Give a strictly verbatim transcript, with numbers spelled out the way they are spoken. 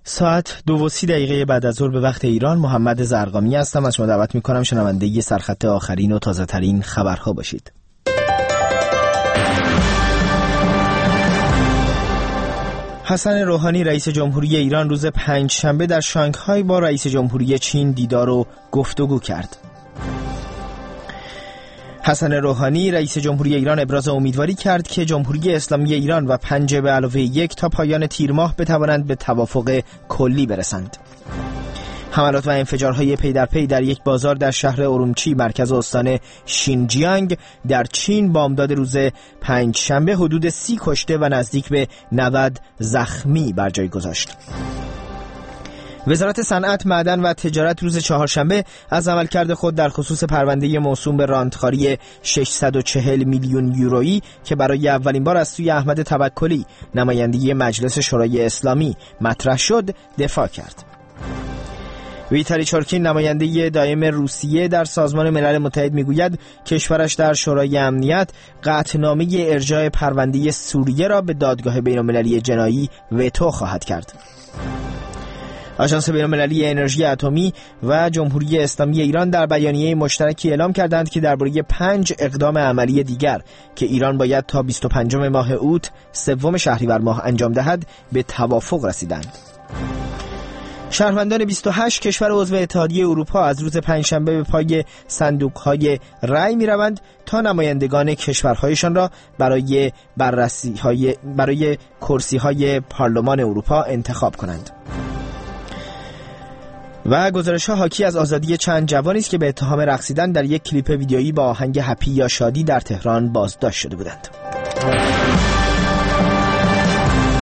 ساعت دو و سی دقیقه بعد از ظهر به وقت ایران، محمد زرقامی هستم. از شما دعوت میکنم شنونده سرخط آخرین و تازه ترین خبرها باشید. حسن روحانی رئیس جمهوری ایران روز پنجشنبه در شانگهای با رئیس جمهوری چین دیدار و گفتگو کرد. حسن روحانی رئیس جمهوری ایران ابراز امیدواری کرد که جمهوری اسلامی ایران و پنج به علاوه یک تا پایان تیر ماه بتوانند به توافق کلی برسند. حملات و انفجارهای پی در پی در یک بازار در شهر اورومچی مرکز استان شینجیانگ در چین بامداد روز پنجشنبه حدود سی کشته و نزدیک به نود زخمی بر جای گذاشت. وزارت صنعت، معدن و تجارت روز چهارشنبه از عملکرد خود در خصوص پرونده موسوم به رانتخواری ششصد و چهل میلیون یورویی که برای اولین بار از سوی احمد توکلی نماینده مجلس شورای اسلامی مطرح شد دفاع کرد. ویتالی چورکین نماینده دائم روسیه در سازمان ملل متحد میگوید کشورش در شورای امنیت قطعنامه ارجاع پرونده سوریه را به دادگاه بین‌المللی جنایی وتو خواهد کرد. آژانس بین‌المللی انرژی اتمی و جمهوری اسلامی ایران در بیانیه مشترکی اعلام کردند که درباره پنج اقدام عملی دیگر که ایران باید تا بیست و پنجم ماه اوت سوم شهریور ماه انجام دهد به توافق رسیدند. شهروندان بیست و هشت کشور عضو اتحادیه اروپا از روز پنجشنبه به پای صندوق‌های رأی می‌روند تا نمایندگان کشورهایشان را برای بررسی‌های برای کرسی‌های پارلمان اروپا انتخاب کنند. و گزارش‌ها حاکی از آزادی چند جوانی است که به اتهام رقصیدن در یک کلیپ ویدیویی با آهنگ هپی یا شادی در تهران بازداشت شده بودند.